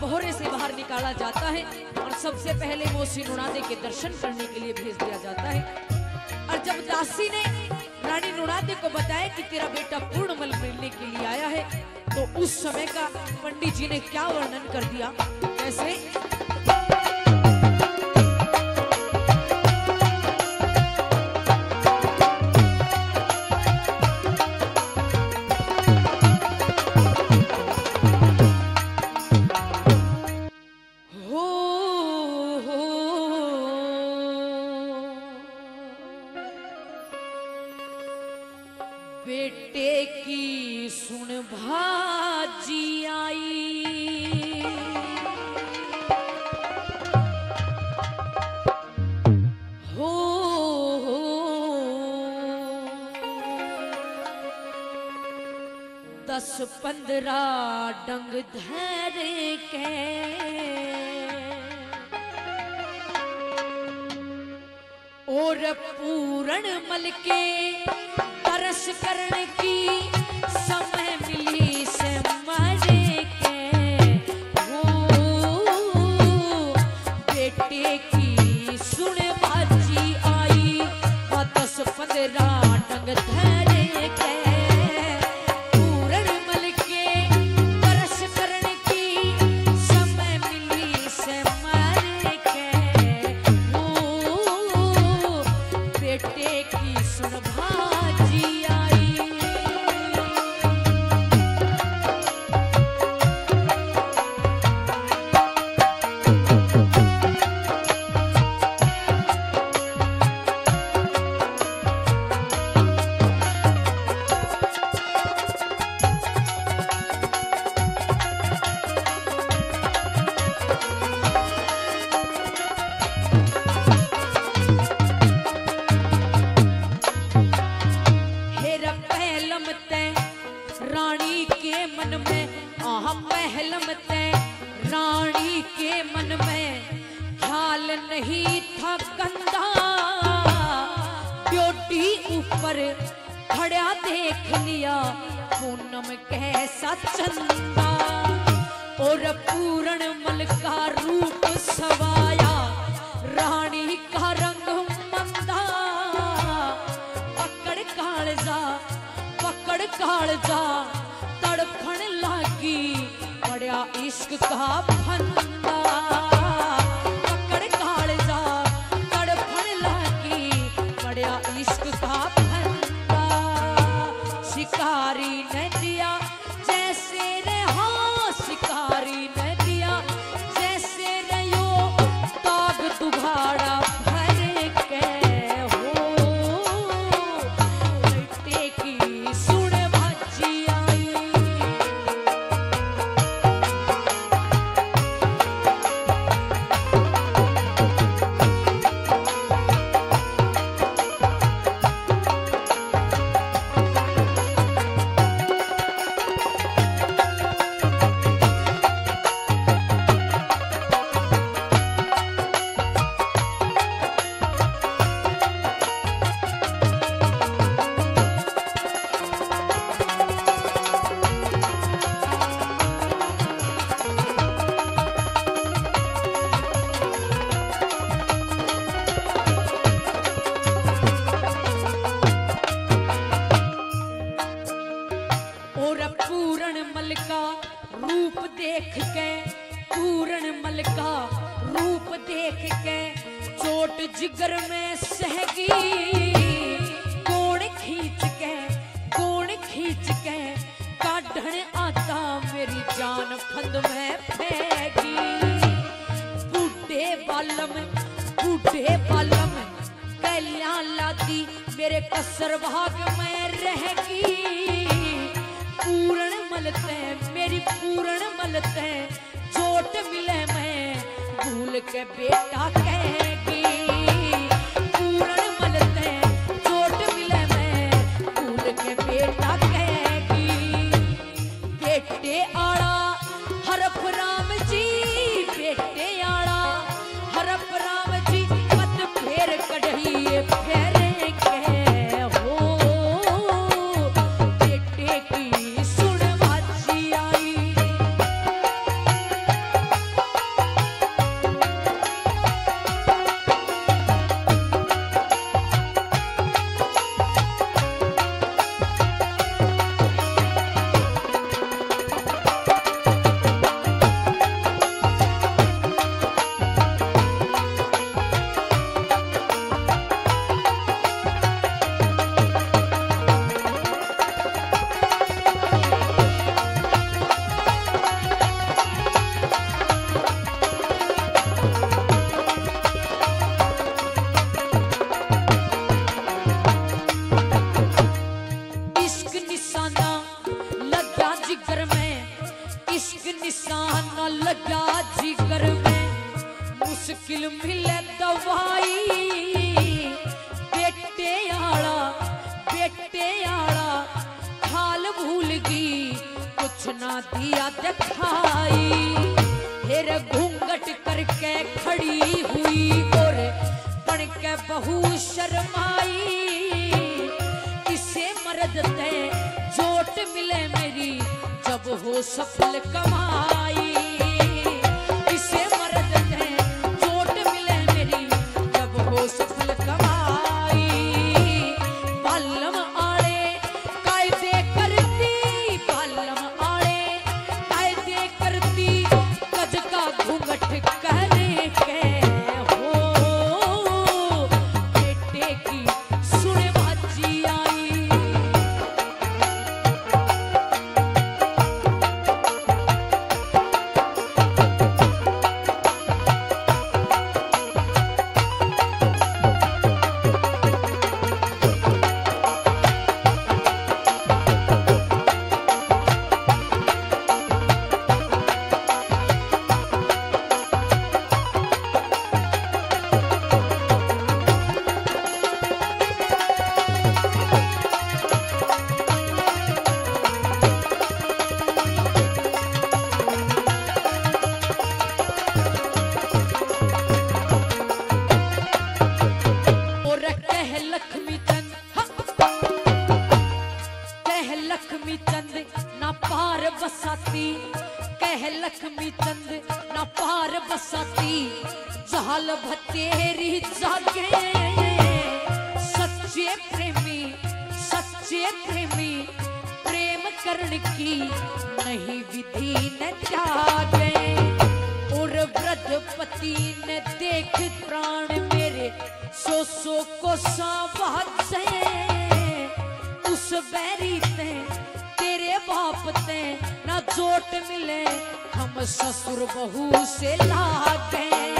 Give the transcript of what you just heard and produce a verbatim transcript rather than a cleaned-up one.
भोरे से बाहर निकाला जाता है और सबसे पहले वो नुणादे के दर्शन करने के लिए भेज दिया जाता है। और जब दासी ने रानी नुणादे को बताया कि तेरा बेटा पूर्णमल मिलने के लिए आया है, तो उस समय का पंडित जी ने क्या वर्णन कर दिया, कैसे? बेटे की सुन भाजी आई, हो, हो दस पंद्रह डंग धैर्य के और पूरण मल के तरस करने की समय मिली से मरे के, वो बेटे की सुन बाजी आई, दस पंद्रह डंग धैर्य के पूरण मल के तरस करने की समय मिली से मरे के, वो बेटे की सुन भाजी रानी के मन में, आह महलम ते रानी के मन में ख्याल नहीं था गंदा, ड्योटी ऊपर खड़ा देख लिया पूनम कैसा चंदा, और पूरण मल का रूप सवाया रानी का रंग मंदा, पकड़ कालजा पकड़ कालजा तड़फन लागी बड़ा इश्क का फंदा, पकड़ कालजा तड़फन लागी बड़ा इश्क का फंदा, शिकारी ने दिया जैसे रे, हाँ शिकारी ने दिया जैसे रे यो ताग दुघाड़ा भर के, हो बेटे की सुन भाजी आई। पूरणमल का रूप देख के, पूरणमल का रूप देख के चोट जिगर में सहगी, कोण खींच के कोण खींच के काढ़न आता मेरी जान फंद में फेंकी, बूढ़े बालम बूढ़े बालम कल्याण लाती मेरे कसर भाग में रहेगी, पूरण मलते मेरी पूरण मलते चोट मिले मैं भूल के बेटा कहेगी, पूरण मलते चोट मिले मैं भूल के बेटा कहेगी, बेटे आड़ा हरफ राम जी, बेटे आड़ा हरफ राम जी मत फेर कढ़िए फेरे के, हो बेटे की सुन भाजी आई। मिल मिले दवाई बेटे आड़ा बेटे आड़ा हाल भूल गई कुछ ना दिया दिखाई। हेर घूंघट करके खड़ी हुई और बन के बहु शर्माई। किसे मर्द ते चोट मिले मेरी जब हो सफल कमाई। किसे मर्द ते चोट मिले मेरी जब हो सफल कमाई। बालम आड़े कायदे करती बालम आड़े कायदे करती गज का घूंघट कहने के हो बेटे की सुने बाजी आई। लक्ष्मी चंद ना पार बसाती कह लक्ष्मी चंद ना पार बसाती जाल भतेरी जागे। सच्चे प्रेमी सच्चे प्रेमी प्रेम करण की नहीं विधि न जागे। और वृद्धपति ने देख प्राण मेरे सो सो को साबात से उस बैरी ते तेरे बाप ते ना चोट मिले हम ससुर बहू से लागे।